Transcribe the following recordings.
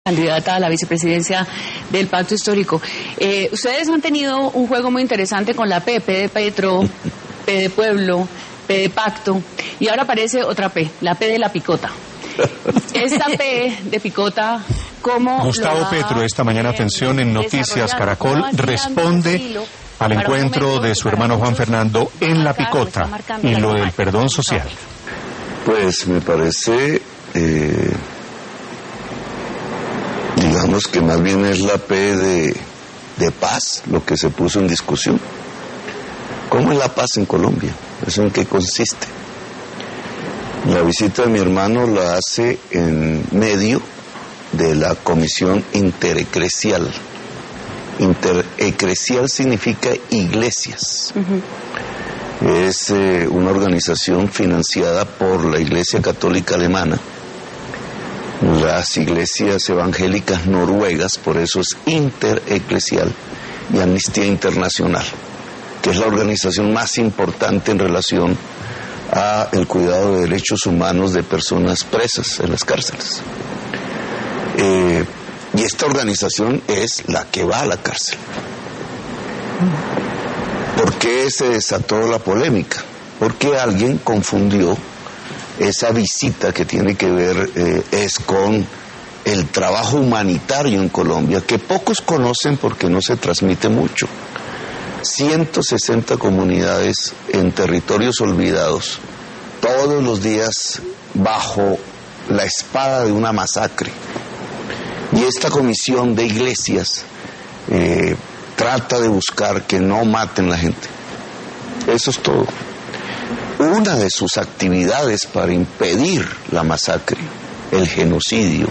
candidata a la vicepresidencia del Pacto Histórico. Ustedes han tenido un juego muy interesante con la P de Petro, P de Pueblo, P de Pacto, y ahora aparece otra P, la P de la Picota. Esta P de Picota, ¿cómo Gustavo Petro, esta mañana, atención, en Noticias Caracol, responde al encuentro de su hermano Juan Fernando en La Picota y lo del perdón social. Pues me parece, digamos que más bien es la P de paz lo que se puso en discusión. ¿Cómo es la paz en Colombia? ¿Eso en qué consiste? La visita de mi hermano la hace en medio de la Comisión Intereclesial. Intereclesial significa iglesias. Es una organización financiada por la Iglesia Católica Alemana, las iglesias evangélicas noruegas, por eso es Intereclesial, y Amnistía Internacional, que es la organización más importante en relación a el cuidado de derechos humanos de personas presas en las cárceles. Y esta organización es la que va a la cárcel. ¿Por qué se desató la polémica? Porque alguien confundió esa visita que tiene que ver es con el trabajo humanitario en Colombia, que pocos conocen porque no se transmite mucho. 160 comunidades en territorios olvidados, todos los días bajo la espada de una masacre. Y esta comisión de iglesias trata de buscar que no maten la gente. Eso es todo. Una de sus actividades para impedir la masacre, el genocidio,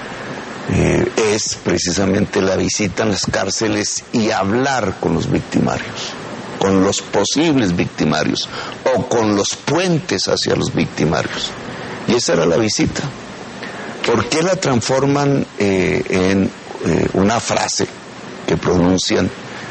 es precisamente la visita a las cárceles y hablar con los victimarios, con los posibles victimarios o con los puentes hacia los victimarios. Y esa era la visita. ¿Por qué la transforman en una frase que pronuncian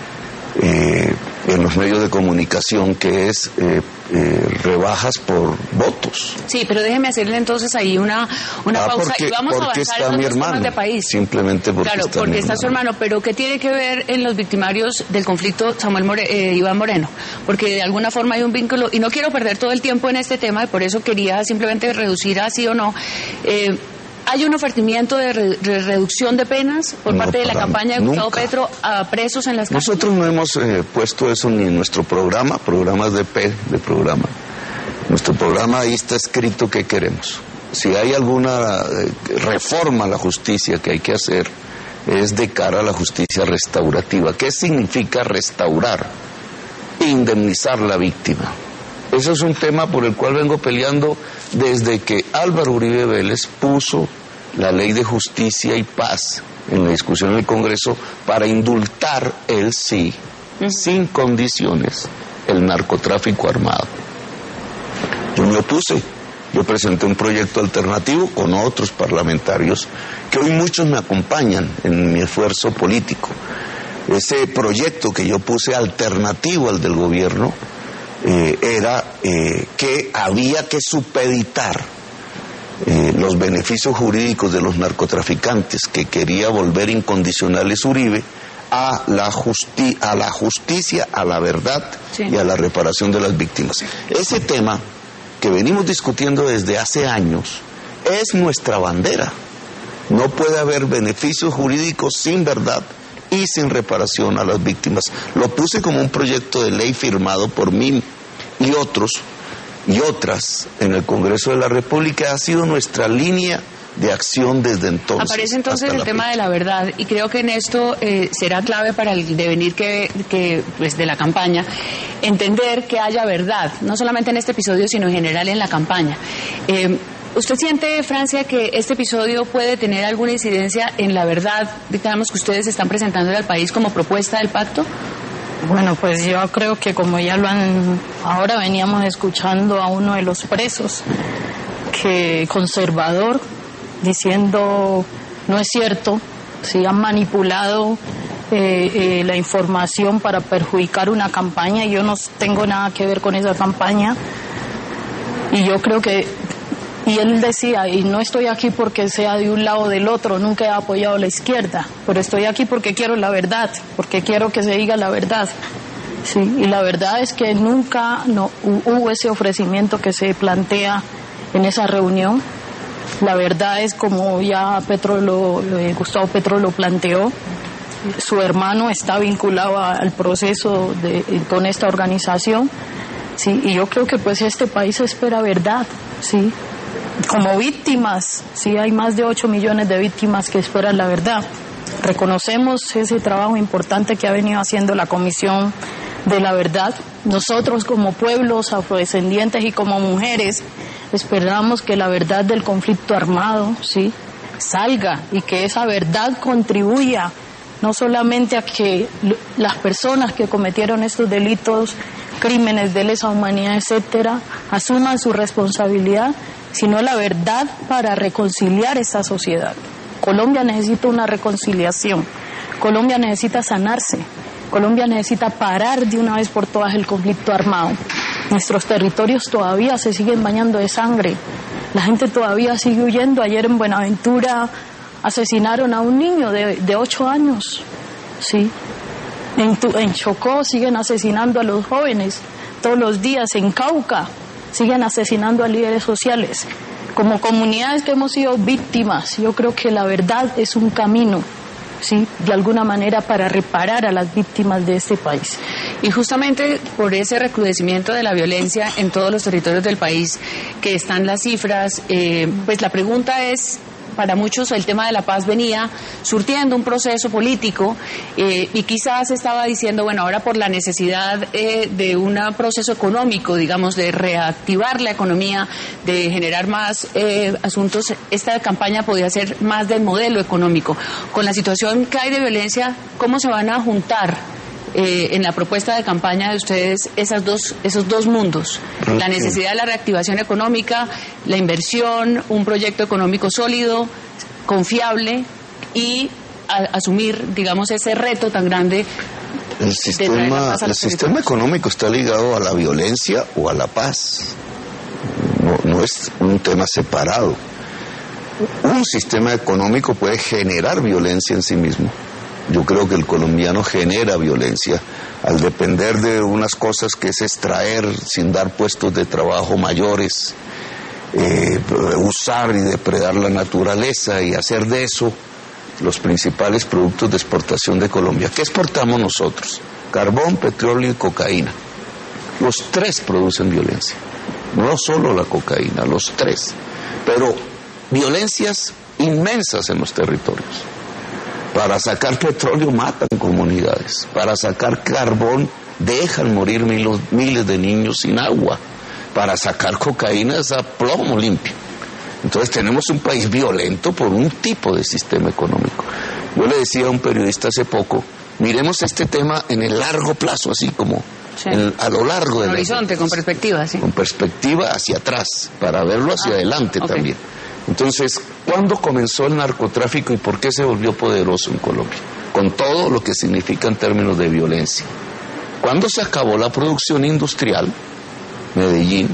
en los medios de comunicación, que es rebajas por votos? Sí, pero déjeme hacerle entonces ahí una pausa y vamos a avanzar en los temas de país. Simplemente porque está su hermano, pero ¿qué tiene que ver en los victimarios del conflicto Iván Moreno? Porque de alguna forma hay un vínculo, y no quiero perder todo el tiempo en este tema, y por eso quería simplemente reducir a sí o no. ¿Hay un ofrecimiento de reducción de penas por parte de la campaña de Gustavo Petro a presos en las cárceles? Nosotros no hemos puesto eso ni en nuestro programas de programa. Nuestro programa, ahí está escrito qué queremos. Si hay alguna reforma a la justicia que hay que hacer, es de cara a la justicia restaurativa. ¿Qué significa restaurar? Indemnizar a la víctima. Eso es un tema por el cual vengo peleando desde que Álvaro Uribe Vélez puso la ley de justicia y paz en la discusión en el Congreso para indultar, él sí, sin condiciones, el narcotráfico armado. Yo me opuse. Yo presenté un proyecto alternativo con otros parlamentarios que hoy muchos me acompañan en mi esfuerzo político. Ese proyecto que yo puse alternativo al del gobierno era que había que supeditar los beneficios jurídicos de los narcotraficantes que quería volver incondicionales Uribe a la justicia, a la verdad, sí, y a la reparación de las víctimas. Ese tema que venimos discutiendo desde hace años es nuestra bandera. No puede haber beneficios jurídicos sin verdad y sin reparación a las víctimas. Lo puse como un proyecto de ley firmado por mí y otros y otras en el Congreso de la República. Ha sido nuestra línea de acción desde entonces. Aparece entonces el tema de la verdad, y creo que en esto será clave para el devenir pues, de la campaña, entender que haya verdad, no solamente en este episodio, sino en general en la campaña. ¿Usted siente, Francia, que este episodio puede tener alguna incidencia en la verdad, digamos, que ustedes están presentando al país como propuesta del pacto? Bueno, pues yo creo que como ya ahora veníamos escuchando a uno de los presos, que conservador, diciendo no es cierto, si han manipulado la información para perjudicar una campaña. Yo no tengo nada que ver con esa campaña, y yo creo que Y él decía, y no estoy aquí porque sea de un lado o del otro, nunca he apoyado a la izquierda, pero estoy aquí porque quiero la verdad, porque quiero que se diga la verdad. Sí, y la verdad es que nunca hubo ese ofrecimiento que se plantea en esa reunión. La verdad es, como ya Gustavo Petro lo planteó, su hermano está vinculado al proceso con esta organización, sí, y yo creo que pues este país espera verdad, sí, como víctimas, sí, hay más de 8 millones de víctimas que esperan la verdad. Reconocemos ese trabajo importante que ha venido haciendo la Comisión de la Verdad. Nosotros como pueblos afrodescendientes y como mujeres esperamos que la verdad del conflicto armado, sí, salga, y que esa verdad contribuya no solamente a que las personas que cometieron estos delitos, crímenes de lesa humanidad, etcétera, asuman su responsabilidad, sino la verdad para reconciliar esta sociedad. Colombia necesita una reconciliación, Colombia necesita sanarse, Colombia necesita parar de una vez por todas el conflicto armado. Nuestros territorios todavía se siguen bañando de sangre, la gente todavía sigue huyendo. Ayer en Buenaventura asesinaron a un niño de 8 años, ¿sí? En Chocó siguen asesinando a los jóvenes todos los días, en Cauca siguen asesinando a líderes sociales. Como comunidades que hemos sido víctimas, yo creo que la verdad es un camino, sí, de alguna manera para reparar a las víctimas de este país. Y justamente por ese recrudecimiento de la violencia en todos los territorios del país, que están las cifras, pues la pregunta es, para muchos el tema de la paz venía surtiendo un proceso político y quizás estaba diciendo, bueno, ahora por la necesidad de un proceso económico, digamos, de reactivar la economía, de generar más asuntos, esta campaña podía ser más del modelo económico. Con la situación que hay de violencia, ¿cómo se van a juntar en la propuesta de campaña de ustedes esos dos mundos? La necesidad de la reactivación económica, la inversión, un proyecto económico sólido, confiable, y asumir, digamos, ese reto tan grande. El sistema económico está ligado a la violencia o a la paz. No es un tema separado. Un sistema económico puede generar violencia en sí mismo. Yo creo que el colombiano genera violencia al depender de unas cosas que es extraer sin dar puestos de trabajo mayores, usar y depredar la naturaleza y hacer de eso los principales productos de exportación de Colombia. ¿Qué exportamos nosotros? Carbón, petróleo y cocaína. Los tres producen violencia, no solo la cocaína, los tres, pero violencias inmensas en los territorios. Para sacar petróleo matan comunidades, para sacar carbón dejan morir miles de niños sin agua, para sacar cocaína es a plomo limpio. Entonces tenemos un país violento por un tipo de sistema económico. Yo le decía a un periodista hace poco, miremos este tema en el largo plazo, así como sí, a lo largo del horizonte, con perspectiva, sí. Con perspectiva hacia atrás, para verlo hacia adelante también. Entonces, ¿cuándo comenzó el narcotráfico y por qué se volvió poderoso en Colombia? Con todo lo que significa en términos de violencia. ¿Cuándo se acabó la producción industrial? Medellín.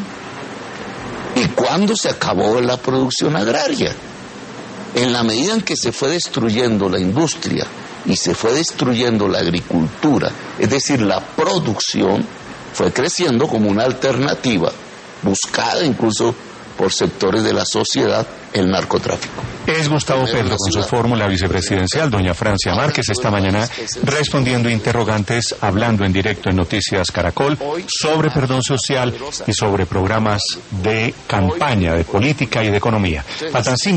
¿Y cuándo se acabó la producción agraria? En la medida en que se fue destruyendo la industria y se fue destruyendo la agricultura, es decir, la producción fue creciendo como una alternativa buscada incluso por sectores de la sociedad, el narcotráfico. Es Gustavo Petro con su fórmula vicepresidencial, doña Francia Márquez, esta mañana respondiendo interrogantes, hablando en directo en Noticias Caracol sobre perdón social y sobre programas de campaña, de política y de economía. Faltan 5